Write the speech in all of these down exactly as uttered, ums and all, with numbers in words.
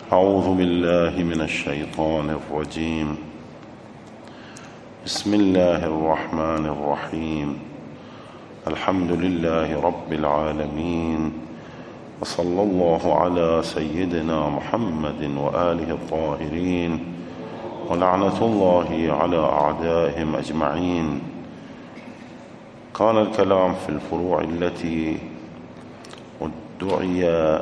أعوذ بالله من الشيطان الرجيم. بسم الله الرحمن الرحيم. الحمد لله رب العالمين، وصلى الله على سيدنا محمد وآله الطاهرين، ولعنة الله على أعدائهم أجمعين. كان الكلام في الفروع التي ادعي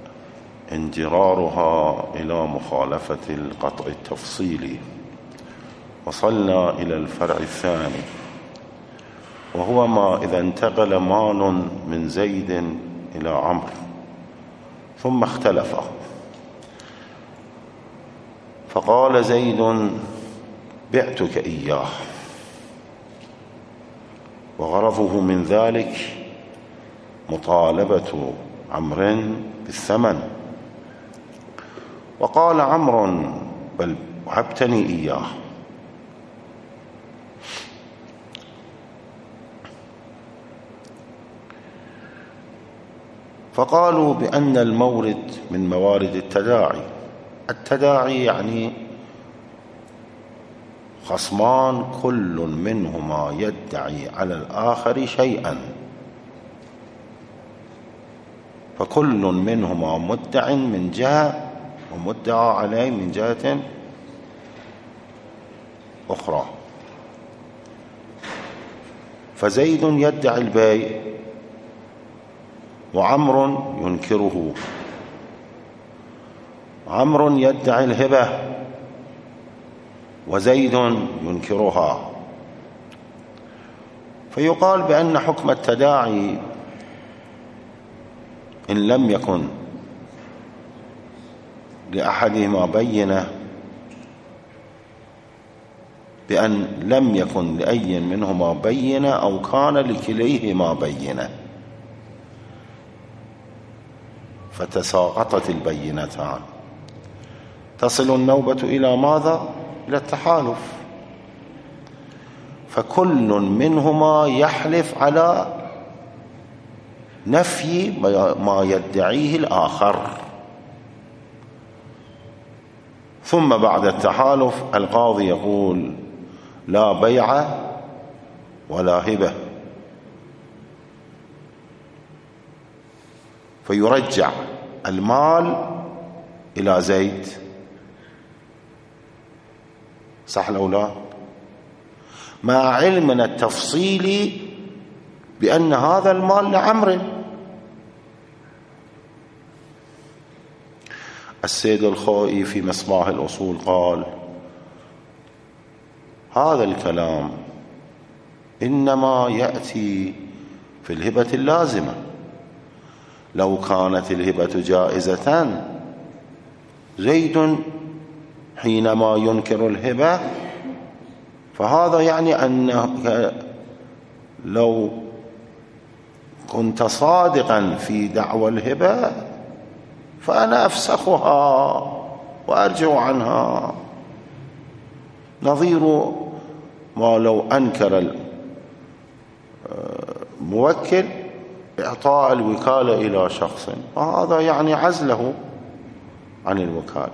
انجرارها إلى مخالفة القطع التفصيلي. وصلنا إلى الفرع الثاني، وهو ما إذا انتقل مال من زيد إلى عمرو ثم اختلفا، فقال زيد: بعتك إياه، وغرضه من ذلك مطالبة عمرو بالثمن. وقال عمرو: بل وهبتني إياه. فقالوا بأن المورد من موارد التداعي. التداعي يعني خصمان كل منهما يدعي على الآخر شيئا، فكل منهما مدع من جهة ومدعى عليه من جهة أخرى. فزيد يدعي البيع وعمر ينكره، عمر يدعي الهبة وزيد ينكرها. فيقال بأن حكم التداعي إن لم يكن لأحدهما بينة، بأن لم يكن لأي منهما بينة أو كان لكليهما بينة فتساقطت البينتان، تصل النوبة إلى ماذا؟ إلى التحالف. فكل منهما يحلف على نفي ما يدعيه الآخر، ثم بعد التحالف القاضي يقول: لا بيع ولا هبة، فيرجع المال إلى زيد. صح لو لا؟ مع علمنا التفصيلي بأن هذا المال لعمرو. السيد الخوئي في مصباح الأصول قال: هذا الكلام إنما يأتي في الهبة اللازمة. لو كانت الهبة جائزة، زيد حينما ينكر الهبة فهذا يعني أنه لو كنت صادقا في دعوى الهبة فأنا أفسخها وأرجع عنها، نظير ما لو أنكر الموكل إعطاء الوكالة إلى شخص، فهذا يعني عزله عن الوكالة.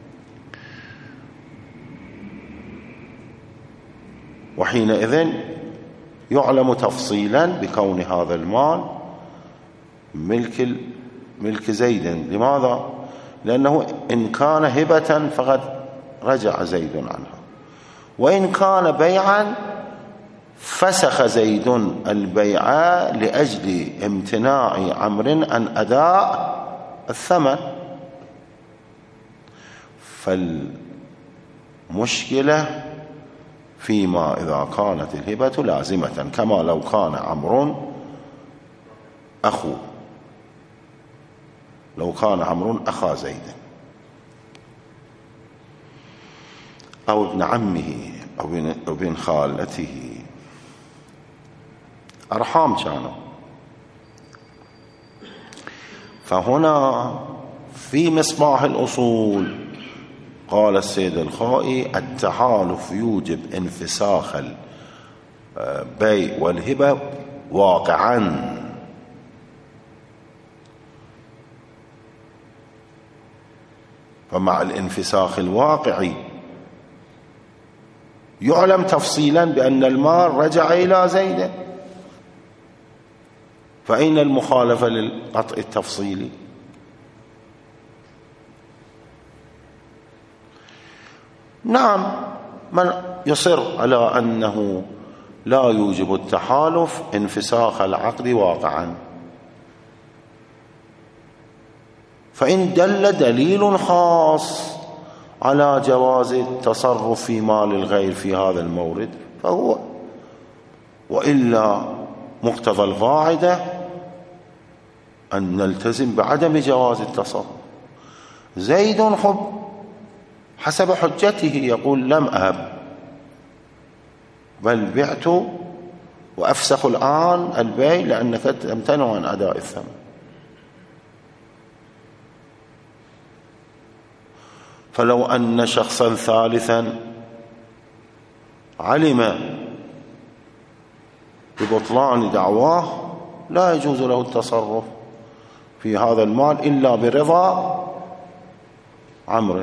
وحينئذ يعلم تفصيلا بكون هذا المال ملك ملك زيد. لماذا؟ لأنه إن كان هبة فقد رجع زيد عنها، وإن كان بيعا فسخ زيد البيع لأجل امتناع عمرو عن أداء الثمن. فالمشكلة فيما إذا كانت الهبة لازمة، كما لو كان عمرو أخو لو كان عمرو أخا زيد أو ابن عمه أو ابن خالته، أرحام كانوا. فهنا في مصباح الأصول قال السيد الخوئي: التحالف يوجب انفساخ البيع والهبة واقعا. فمع الانفساخ الواقعي يعلم تفصيلا بأن المال رجع إلى زيد، فأين المخالفة للقطع التفصيلي؟ نعم، من يصر على أنه لا يوجب التحالف انفساخ العقد واقعا، فإن دل دليل خاص على جواز التصرف في مال الغير في هذا المورد فهو، وإلا مقتضى القاعدة أن نلتزم بعدم جواز التصرف. زيد خب حسب حجته يقول لم أهب بل بعت وأفسخ الآن البيع لأنك تمتنع عن أداء الثمن. فلو أن شخصا ثالثا علم ببطلان دعواه لا يجوز له التصرف في هذا المال إلا برضا عمرو.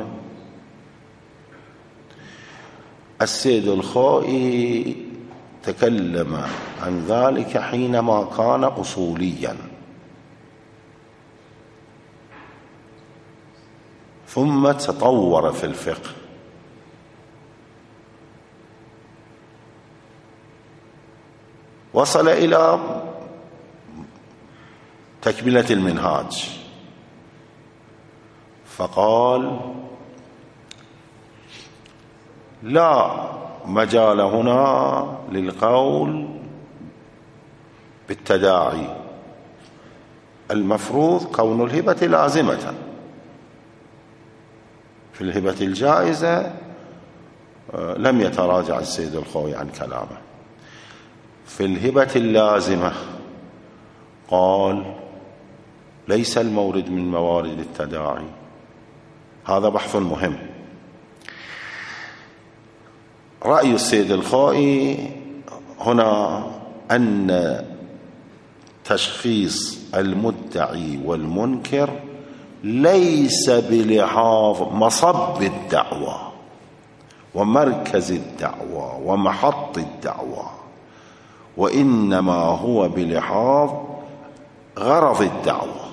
السيد الخوئي تكلم عن ذلك حينما كان أصوليا، ثم تطور في الفقه، وصل إلى تكملة المنهاج فقال لا مجال هنا للقول بالتداعي، المفروض كون الهبة لازمة. في الهبة الجائزة لم يتراجع السيد الخوئي عن كلامه. في الهبة اللازمة قال ليس المورد من موارد التداعي. هذا بحث مهم. رأي السيد الخوئي هنا أن تشخيص المدعي والمنكر ليس بلحاظ مصب الدعوة ومركز الدعوة ومحط الدعوة، وإنما هو بلحاظ غرض الدعوة.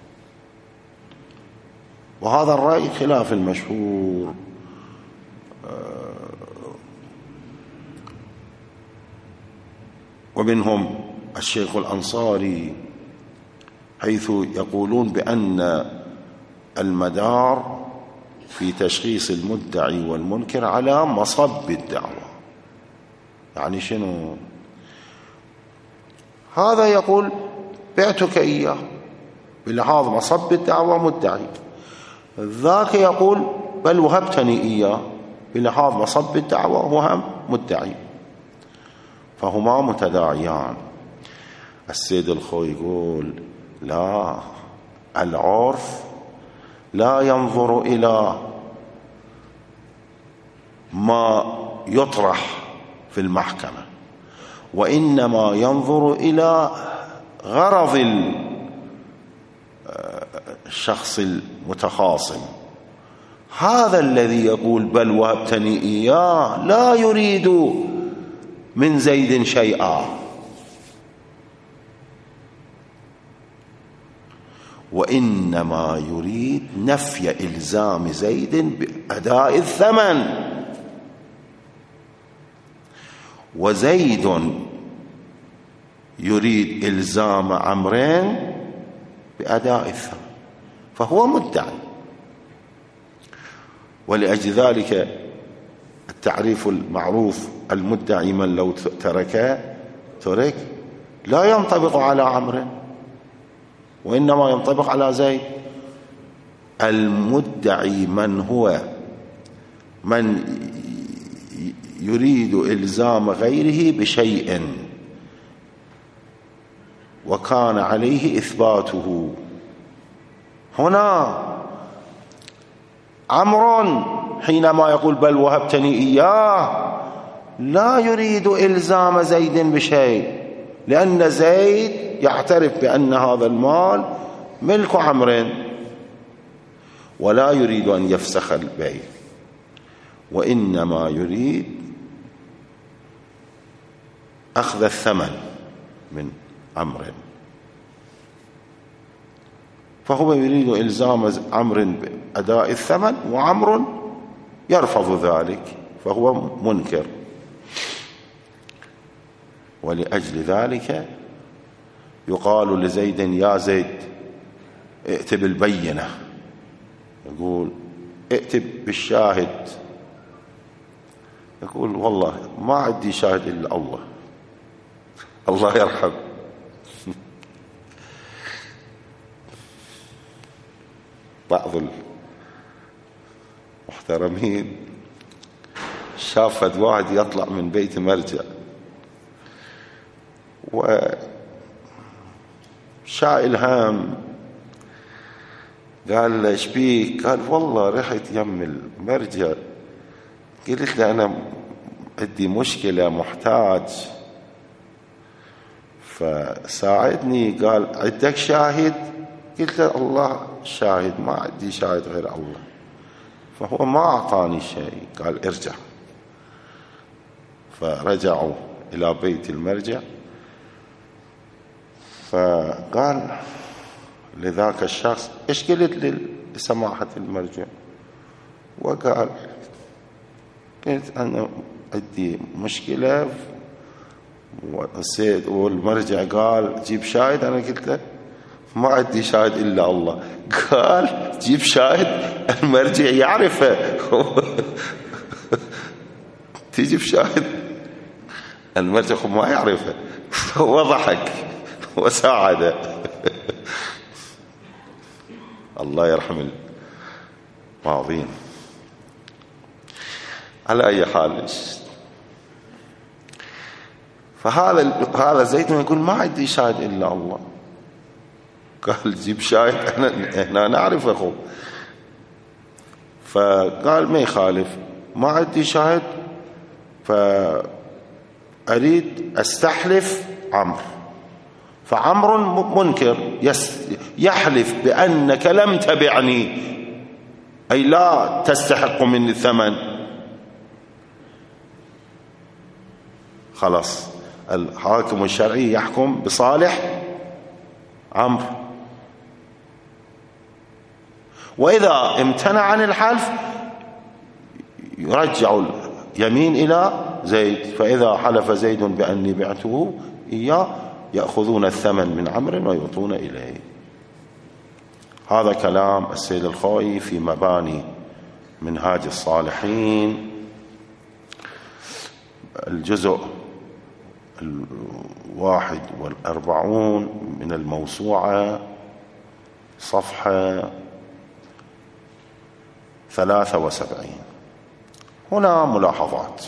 وهذا الرأي خلاف المشهور ومنهم الشيخ الأنصاري، حيث يقولون بأن المدار في تشخيص المدعي والمنكر على مصب الدعوة. يعني شنو؟ هذا يقول بعتك إياه بلحاظ مصب الدعوة مدعي، ذاك يقول بل وهبتني إياه بلحاظ مصب الدعوة وهم مدعي، فهما متداعيان. السيد الخوئي يقول لا، العرف لا ينظر إلى ما يطرح في المحكمة، وإنما ينظر إلى غرض الشخص المتخاصم. هذا الذي يقول بل وهبتني إياه لا يريد من زيد شيئا، وإنما يريد نفي إلزام زيد بأداء الثمن، وزيد يريد إلزام عمرين بأداء الثمن، فهو مدعي. ولأجل ذلك التعريف المعروف المدعي من لو ترك ترك لا ينطبق على عمرو وإنما ينطبق على زيد. المدعي من هو من يريد إلزام غيره بشيء وكان عليه إثباته. هنا عمرو حينما يقول بل وهبتني إياه لا يريد إلزام زيد بشيء، لأن زيد يعترف بأن هذا المال ملك عمرو، ولا يريد أن يفسخ البيع، وإنما يريد أخذ الثمن من عمرو، فهو يريد إلزام عمرو بأداء الثمن، وعمرو يرفض ذلك فهو منكر. ولأجل ذلك يقال لزيد يا زيد ائت بالبينة، يقول ائت بالشاهد، يقول والله ما عندي شاهد إلا الله. الله يرحم. بعض المحترمين شافت واحد يطلع من بيت مرجع وشائل هام، قال له ايش بيك؟ قال والله رحت يم المرجع، قلت له انا عندي مشكلة محتاج فساعدني. قال عندك شاهد؟ قلت له الله شاهد، ما عندي شاهد غير الله. فهو ما أعطاني شيء. قال ارجع. فرجعوا إلى بيت المرجع، فقال لذاك الشخص ايش قلت لسماحة المرجع؟ وقال قلت أنا عندي مشكلة والسيد والمرجع قال جيب شاهد. أنا قلت له ما عندي شاهد إلا الله. قال جيب شاهد المرجع يعرفه. تجيب شاهد المرجع ما يعرفه. وضحك وساعده. الله يرحم الماضين. على أي حال، فهذا هذا زيد يقول ما عندي شاهد إلا الله. قال جيب شاهد، احنا احنا نعرف اخو. فقال ما يخالف، ما عندي شاهد، فأريد أستحلف عمرو. فعمرو منكر، يحلف بأنك لم تبعني، أي لا تستحق مني الثمن. خلاص الحاكم الشرعي يحكم بصالح عمرو. وإذا امتنع عن الحلف يرجع اليمين إلى زيد. فإذا حلف زيد بأني بعته إياه يأخذون الثمن من عمرو ويعطون إليه. هذا كلام السيد الخوئي في مباني منهاج الصالحين، الجزء الواحد والأربعون من الموسوعة، صفحة ثلاثة وسبعين. هنا ملاحظات.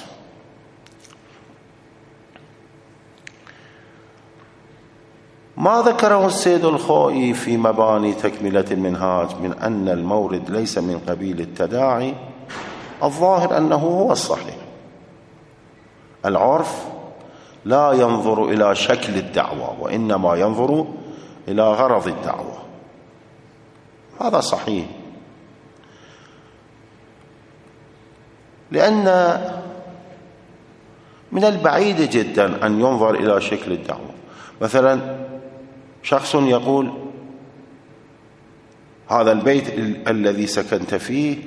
ما ذكره السيد الخوئي في مباني تكملة المنهاج من أن المورد ليس من قبيل التداعي، الظاهر أنه هو الصحيح. العرف لا ينظر إلى شكل الدعوة، وإنما ينظر إلى غرض الدعوة. هذا صحيح، لأن من البعيد جدا أن ينظر إلى شكل الدعوة. مثلا شخص يقول هذا البيت الذي سكنت فيه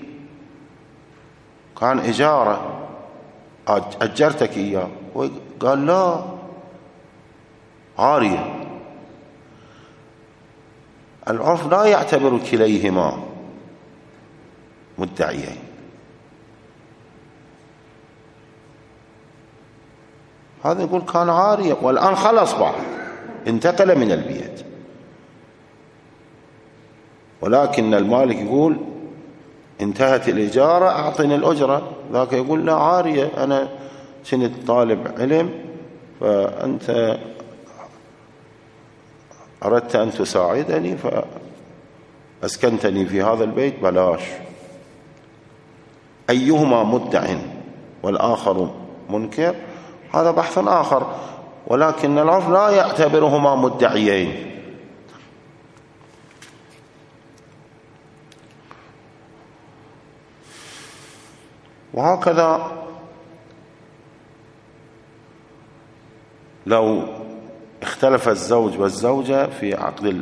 كان إجارة، أجرتك إياه. قال لا، عارية. العرف لا يعتبر كليهما مدعيين. هذا يقول كان عارية والآن خلص بعض، انتقل من البيت، ولكن المالك يقول انتهت الإجارة أعطني الأجرة. ذاك يقول لا، عارية، أنا كنت طالب علم فأنت أردت أن تساعدني فأسكنتني في هذا البيت بلاش. أيهما مدع والآخر منكر هذا بحث آخر، ولكن العرف لا يعتبرهما مدعيين. وهكذا لو اختلف الزوج والزوجة في عقد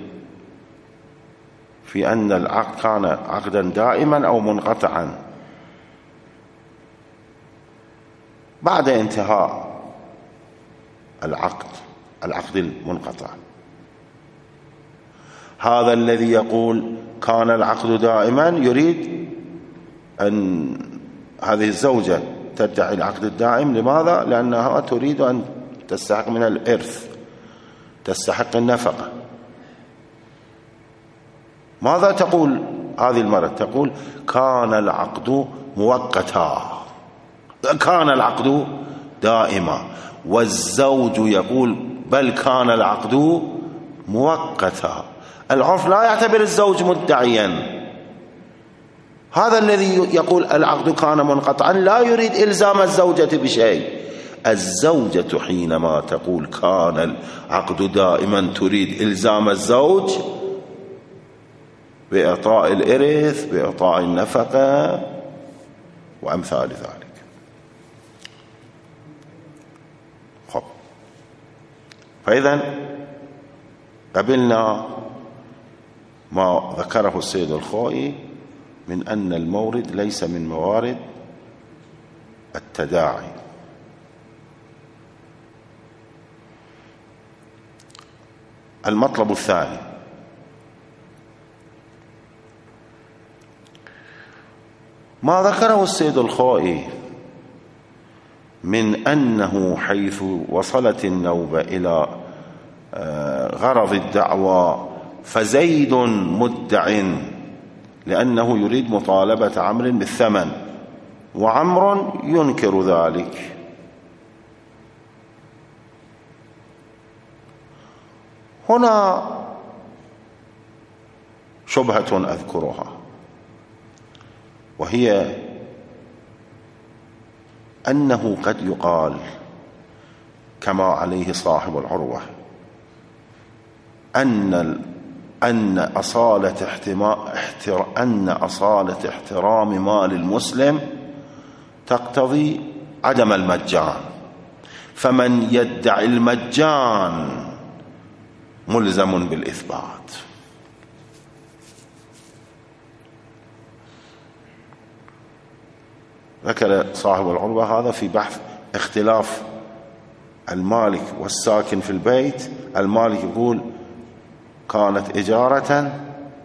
في أن العقد كان عقدا دائما أو منقطعا، بعد انتهاء العقد العقد المنقطع، هذا الذي يقول كان العقد دائما يريد أن هذه الزوجة تدعي العقد الدائم. لماذا؟ لأنها تريد أن تستحق من الإرث، تستحق النفقة. ماذا تقول هذه المرأة؟ تقول كان العقد مؤقتا، كان العقد دائما. والزوج يقول بل كان العقد مؤقتا. العرف لا يعتبر الزوج مدعيا. هذا الذي يقول العقد كان منقطعا لا يريد إلزام الزوجة بشيء. الزوجة حينما تقول كان العقد دائما تريد إلزام الزوج بإعطاء الإرث، بإعطاء النفقة وأمثال ذلك. خب، فإذن قبلنا ما ذكره السيد الخوئي من أن المورد ليس من موارد التداعي. المطلب الثاني ما ذكره السيد الخوئي من أنه حيث وصلت النوبة إلى غرض الدعوى فزيد مدع لأنه يريد مطالبة عمرو بالثمن وعمر ينكر ذلك. هنا شبهة أذكرها، وهي أنه قد يقال كما عليه صاحب العروة أن أن أصالة احترام أن أصالة احترام مال المسلم تقتضي عدم المجان، فمن يدعي المجان ملزم بالإثبات. ذكر صاحب العروة هذا في بحث اختلاف المالك والساكن في البيت. المالك يقول كانت إجارة،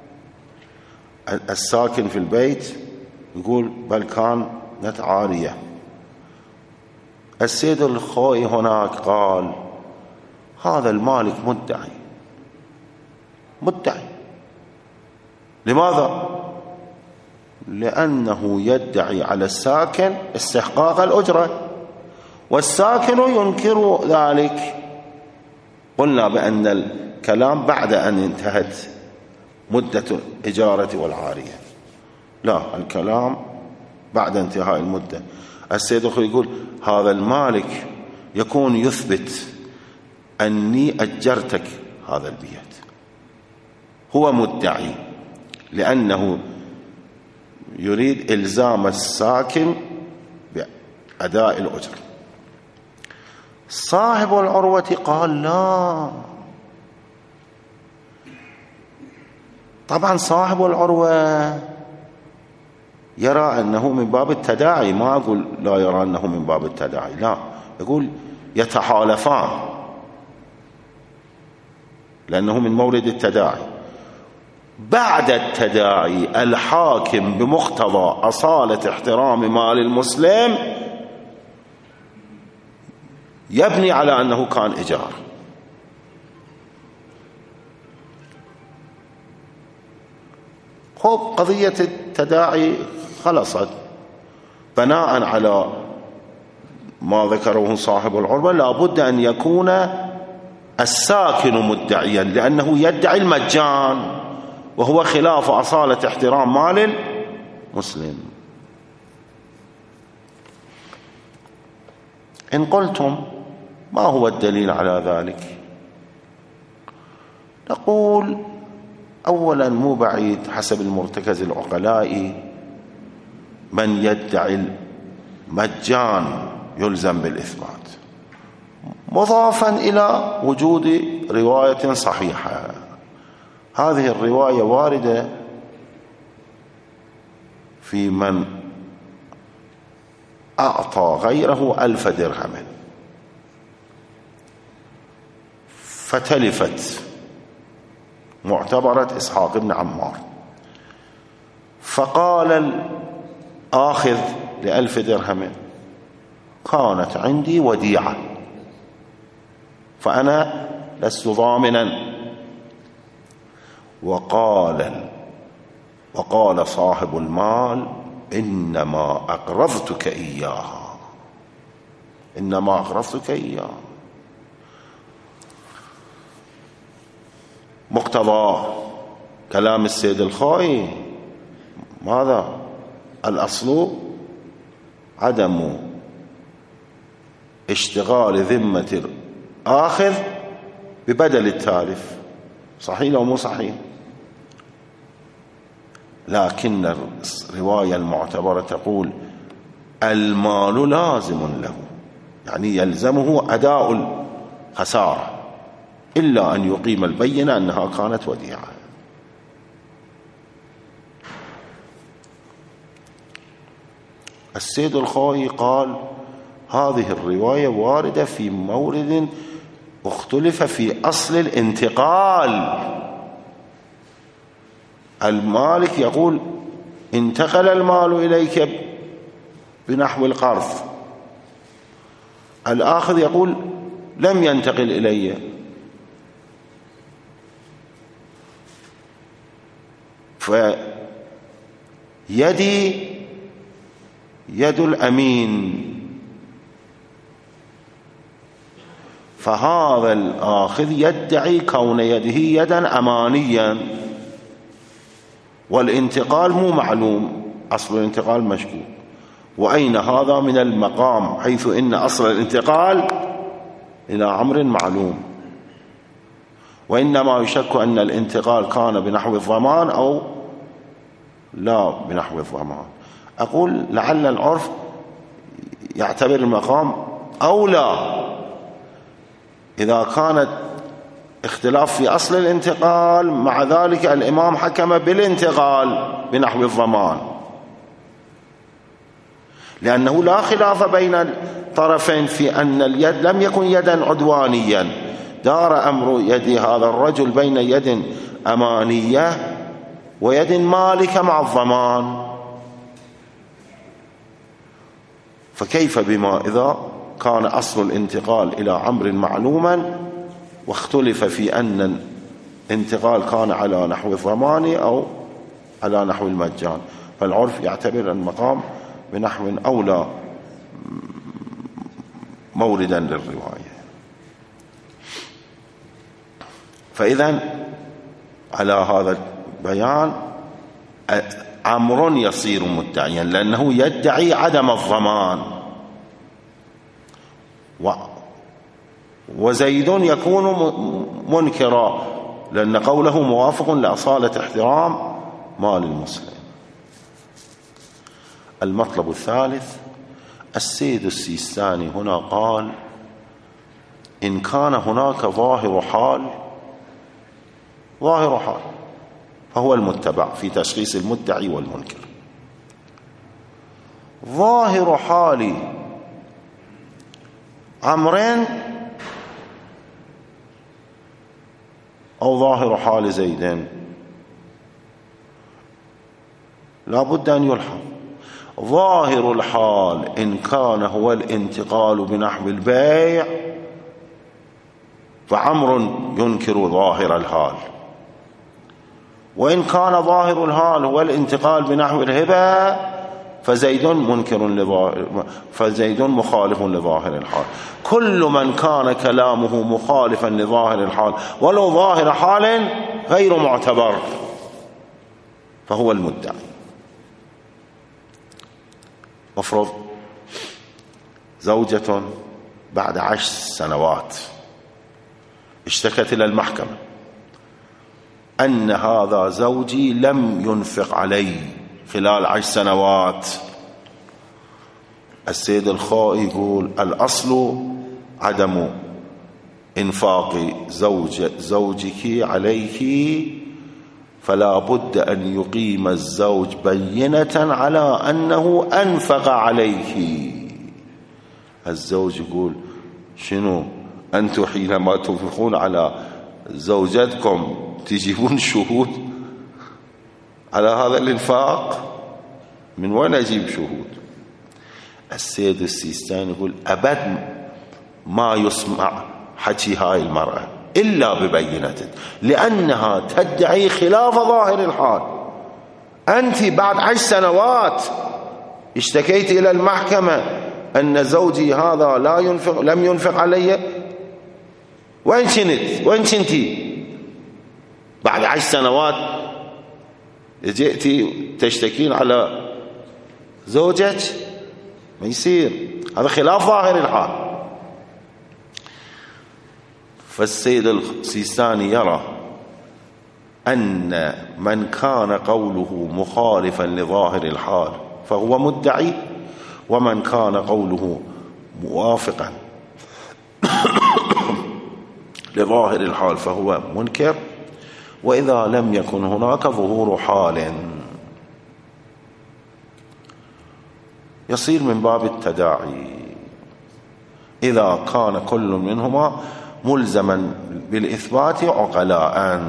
الساكن في البيت يقول بل كانت عارية. السيد الخوئي هناك قال هذا المالك مدعي مدعي لماذا؟ لأنه يدعي على الساكن استحقاق الأجرة والساكن ينكر ذلك. قلنا بأن الكلام بعد أن انتهت مدة الإجارة والعارية، لا، الكلام بعد انتهاء المدة. السيد الخوئي يقول هذا المالك يكون يثبت أني أجرتك هذا البيت، هو مدعي لأنه يريد إلزام الساكن بأداء الأجر. صاحب العروة قال لا، طبعا صاحب العروة يرى أنه من باب التداعي، ما أقول لا يرى أنه من باب التداعي، لا، يقول يتحالفان لأنه من مورد التداعي. بعد التداعي الحاكم بمقتضى أصالة احترام مال المسلم يبني على أنه كان إيجار. خب، قضية التداعي خلصت بناء على ما ذكره صاحب العروة. لا بد أن يكون الساكن مدعيا لأنه يدعي المجان، وهو خلاف أصالة احترام مال المسلم. إن قلتم ما هو الدليل على ذلك؟ نقول أولا مو بعيد حسب المرتكز العقلائي من يدعي مجان يلزم بالإثبات، مضافا إلى وجود رواية صحيحة. هذه الرواية واردة في من أعطى غيره ألف درهم فتلفت معتبرة إسحاق بن عمار، فقال الآخذ لألف درهم كانت عندي وديعة فأنا لست ضامنا، وقال وقال صاحب المال إنما أقرضتك إياها، إنما أقرضتك إياها. مقتضى كلام السيد الخوئي ماذا؟ الأصل عدم اشتغال ذمة الآخذ ببدل التالف. صحيح أو مو صحيح؟ لكن الرواية المعتبرة تقول المال لازم له، يعني يلزمه أداء الخسارة إلا أن يقيم البينة أنها كانت وديعة. السيد الخوئي قال هذه الرواية واردة في مورد اختلف في أصل الانتقال. المالك يقول انتقل المال إليك بنحو القرض، الآخذ يقول لم ينتقل إلي. فيدي يد الأمين، فهذا الآخذ يدعي كون يده يدا أمانيا، والانتقال مو معلوم، أصل الانتقال مشكوك. وأين هذا من المقام حيث إن أصل الانتقال إلى أمر معلوم، وإنما يشك أن الانتقال كان بنحو الضمان أو لا بنحو الضمان. أقول لعل العرف يعتبر المقام أولى إذا كانت اختلاف في أصل الانتقال، مع ذلك الإمام حكم بالانتقال بنحو الضمان، لأنه لا خلاف بين الطرفين في أن اليد لم يكن يدا عدوانيا، دار أمر يد هذا الرجل بين يد أمانية ويد مالكة مع الضمان. فكيف بما إذا كان أصل الانتقال إلى أمر معلوما واختلف في أن الانتقال كان على نحو الضمان أو على نحو المجان، فالعرف يعتبر المقام بنحو أولى موردا للرواية. فإذن على هذا البيان أمر يصير مدعيا، لأنه يدعي عدم الضمان، و وزيد يكون منكرا لأن قوله موافق لأصالة احترام مال المسلم. المطلب الثالث، السيد السيستاني هنا قال إن كان هناك ظاهر حال، ظاهر حال فهو المتبع في تشخيص المدعي والمنكر. ظاهر حال عمرين أو ظاهر حال زيدين لا بد أن يلحظ. ظاهر الحال إن كان هو الانتقال بنحو البيع فعمر ينكر ظاهر الحال، وإن كان ظاهر الحال هو الانتقال بنحو الهبة فزيد منكر لظاهر فزيد مخالف لظاهر الحال. كل من كان كلامه مخالفا لظاهر الحال ولو ظاهر حال غير معتبر فهو المدعي. افرض زوجة بعد عشر سنوات اشتكت إلى المحكمة أن هذا زوجي لم ينفق علي خلال عشر سنوات، السيد الخائي يقول الأصل عدم إنفاق زوج زوجك عليك، فلا بد أن يقيم الزوج بينة على أنه أنفق عليك. الزوج يقول شنو أنتم حينما تنفقون على زوجتكم تجيبون شهود على هذا الإنفاق؟ من وين أجيب شهود؟ السيد السيستاني يقول أبد ما يسمع حكي هاي المرأة إلا ببينة، لأنها تدعي خلاف ظاهر الحال. أنت بعد عشر سنوات اشتكيت إلى المحكمة أن زوجي هذا لا ينفق لم ينفق علي. وين كنت؟ وين كنتي بعد عشر سنوات جئتي تشتكين على زوجك؟ ما يصير، هذا خلاف ظاهر الحال. فالسيد السيستاني يرى أن من كان قوله مخالفا لظاهر الحال فهو مدعي، ومن كان قوله موافقا لظاهر الحال فهو منكر، وإذا لم يكن هناك ظهور حال يصير من باب التداعي إذا كان كل منهما ملزما بالإثبات عقلاء.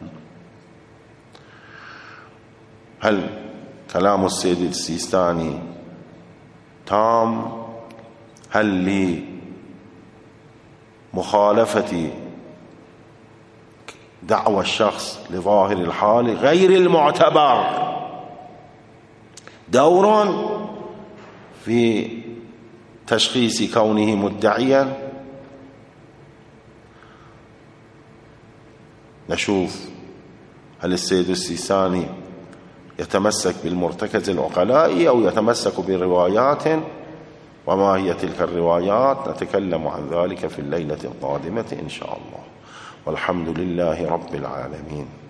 هل كلام السيد السيستاني تام؟ هل لمخالفة دعوى الشخص لظاهر الحال غير المعتبر دور في تشخيص كونه مدعيا؟ نشوف هل السيد السيستاني يتمسك بالمرتكز العقلائي أو يتمسك بروايات، وما هي تلك الروايات؟ نتكلم عن ذلك في الليلة القادمة إن شاء الله، والحمد لله رب العالمين.